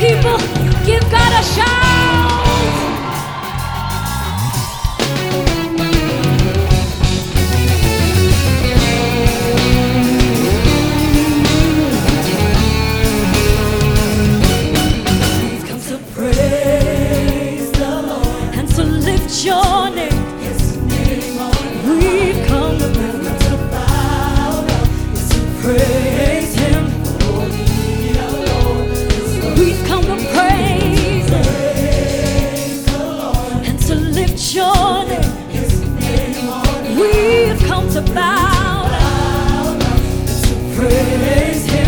people, give God a shout. We've come to praise the Lord and to lift your name. His name on high. We've come to bow down, to praise Him. We've come to praise Him and to lift your name. We've come to bow down to praise Him.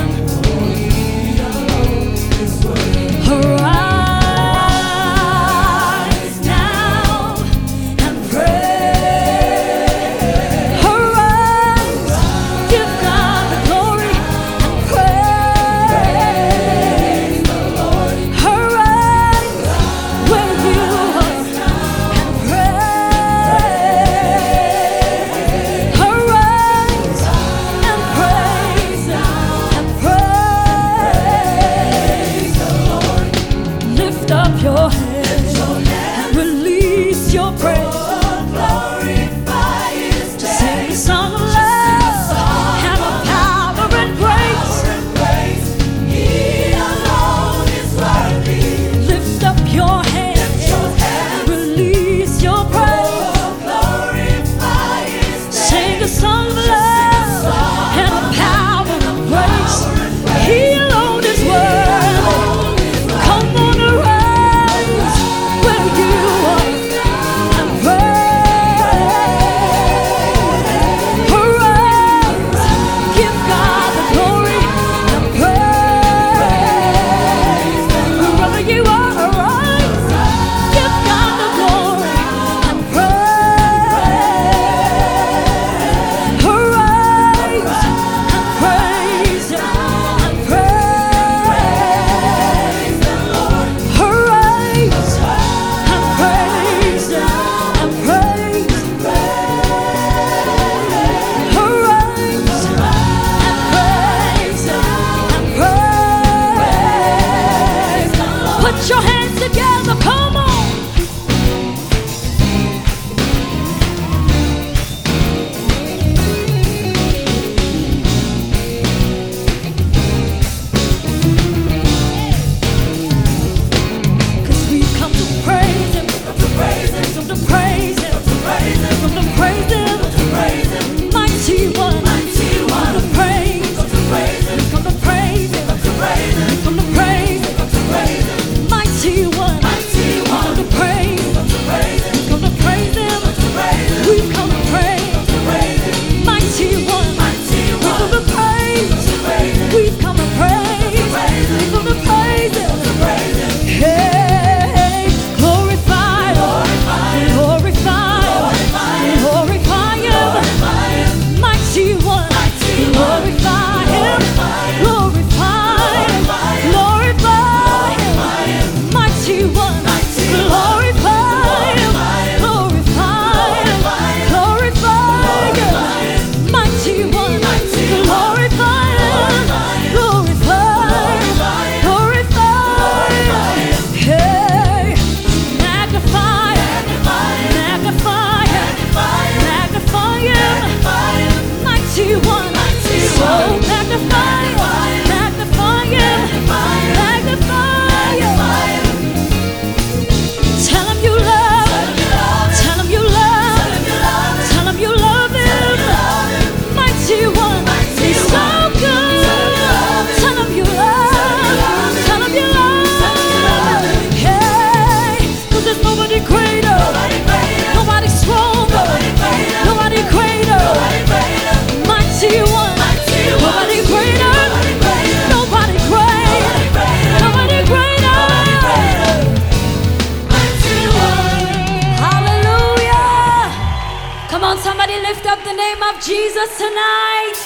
Arise now and pray. Arise, give God the glory and praise the Lord. Arise where you are and pray. Arise and praise and praise the Lord. Lift up your hands and release your praise. Sing a song of love and of power and grace. He alone is worthy. Lift up your hands and release your praise. Sing a song of love and of power and grace. He alone is worthy. Come on, arise where you are and pray. Arise, give God the glory and praise. Wherever you are, arise, give God the glory and praise. Arise and praise and praise the Lord. Arise and praise and praise. Arise and praise and praise. Put your hands together, come on. Cause we've come to praise Him, come to praise Him, come to praise Him, come to praise Him, come to praise Him, come to praise Him. Mighty One, come to praise, come to praise Him, come to praise Him, come to praise Him, come to praise Him, come to praise Him. Mighty One, come to praise, come to praise Him, come to praise Him, come to praise Him. We've come to praise, come to praise Him. Mighty One, we've come to praise, we've come to praise, we've come to praise Him. Hey, glorify Him, glorify Him, glorify Him. Mighty One, glorify Him, glorify Him, glorify Him. Mighty One, glorify Him, glorify Him, glorify Him. Mighty One, glorify Him, glorify Him, glorify Him. Hey, magnify Him, magnify Him, magnify Him. Mighty One, so magnify Him, magnify Him, magnify Him. Tell Him you love Him, tell Him you love Him, tell Him you love Him. Mighty One, He's so good. Tell Him you love, tell Him you love. Hey, 'cause there's nobody greater, nobody stronger, nobody greater. Mighty One, nobody greater, nobody great, nobody greater. Hallelujah. Come on, somebody lift up the name of Jesus tonight.